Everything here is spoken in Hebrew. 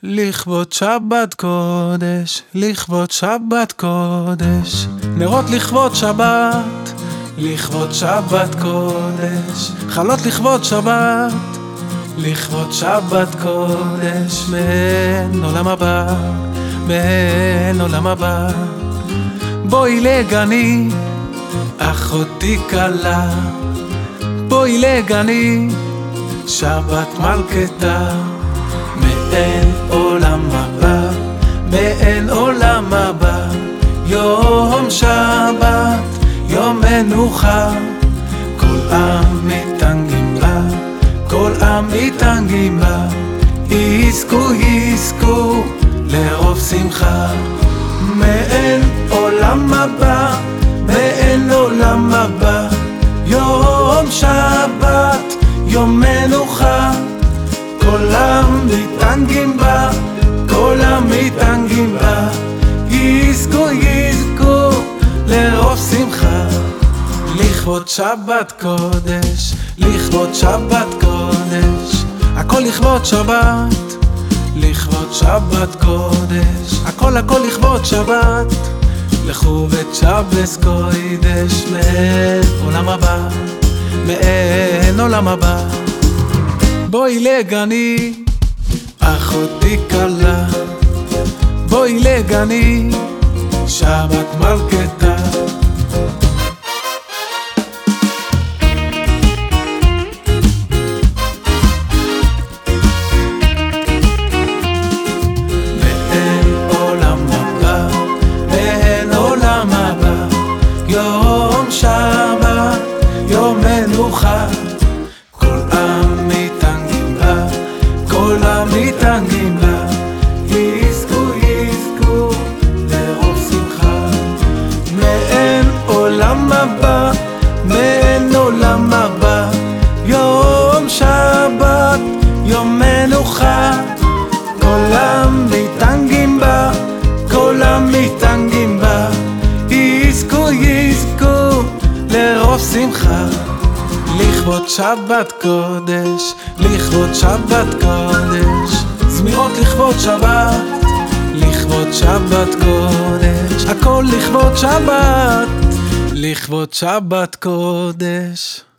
לכבוד שבת קודש, לכבוד שבת קודש, נרות לכבוד שבת, לכבוד שבת קודש, חלות לכבוד שבת, לכבוד שבת קודש, מעין עולם הבא, מעין עולם הבא. בואי לגני, אחותי קלה, בואי לגני, שבת מלכתה. מעין עולם הבא, מעין עולם הבא, יום שבת, יום מנוחה. כל עם מתענגים בה, כל עם מתענגים בה, יזכו יזכו לרוב שמחה. מעין עולם הבא, מעין עולם הבא, יום שבת, יום מנוחה. כל עם מתענגים בה, כל עם מתענגים בה, יזכו יזכו לרוב שמחה. לכבוד שבת קודש, לכבוד שבת קודש, הכל לכבוד שבת, לכבוד שבת קודש, הכל הכל לכבוד שבת. לכו ותשבס קודש, מעין עולם הבא, מעין עולם הבא. בואי לגני, אחותי קלה, בואי לגני, שבת מלכתה. מעין עולם הבא, מעין עולם הבא, יום שבת, יום מנוחה. כל המתענגים בה, יזכו יזכו לרוב שמחה. מעין עולם הבא, מעין עולם הבא, יום שבת, יום מנוחה. כל המתענגים בה, כל המתענגים בה, יזכו יזכו לרוב שמחה. לכבוד שבת קודש, לכבוד שבת קודש, זמירות לכבוד שבת, לכבוד שבת קודש, הכל לכבוד שבת, לכבוד שבת קודש.